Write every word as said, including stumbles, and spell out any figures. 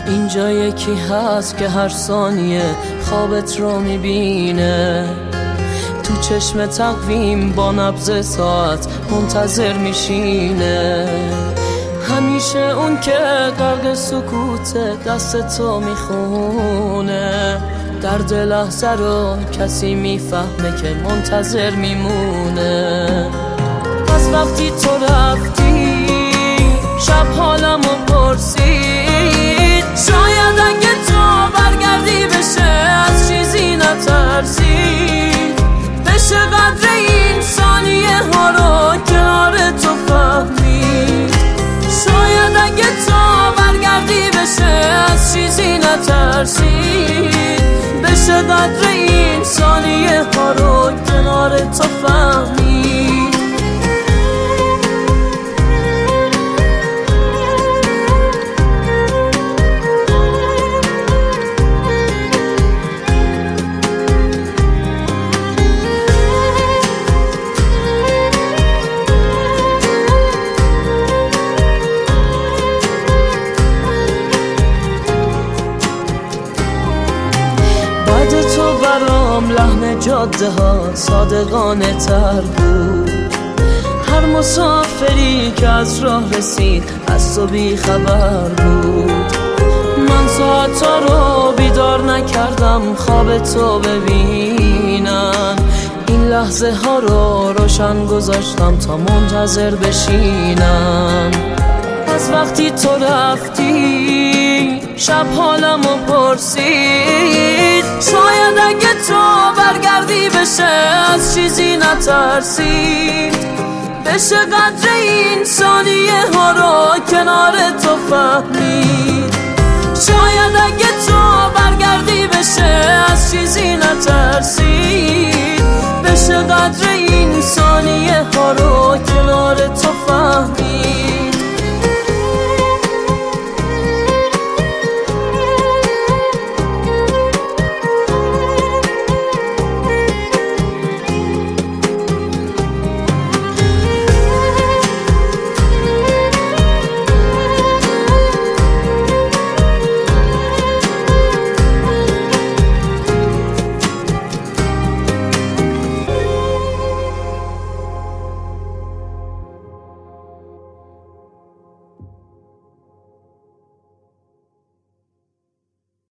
اینجا یکی هست که هر ثانیه خوابت رو میبینه، تو چشم تقویم با نبض ساعت منتظر میشینه. همیشه اون که غرق سکوت دست تو میخونه، درد لحظه رو کسی میفهمه که منتظر میمونه. پس وقتی تو رفتی شب حالمو پرسید، شاید اگه تو برگردی بشه از چیزی نترسید، بشه قدر این ثانیه ها رو کنار تو فهمید. شاید اگه تو برگردی بشه از چیزی نترسید، بشه قدر این ثانیه ها رو کنار تو فهمید. برام لحن جاده ها صادقانه تر بود، هر مسافری که از راه رسید از تو بی خبر بود. من ساعتا رو بیدار نکردم خواب تو ببینم، این لحظه ها رو روشن گذاشتم تا منتظر بشینم. از وقتی تو رفتی شب حالمو پرسید، شاید اگه تو برگردی بشه از چیزی نترسید، بشه قدر این ثانیه ها رو کنار تو فهمید. شاید اگه تو برگردی بشه از چیزی نترسید، بشه قدر این ثانیه ها رو کنار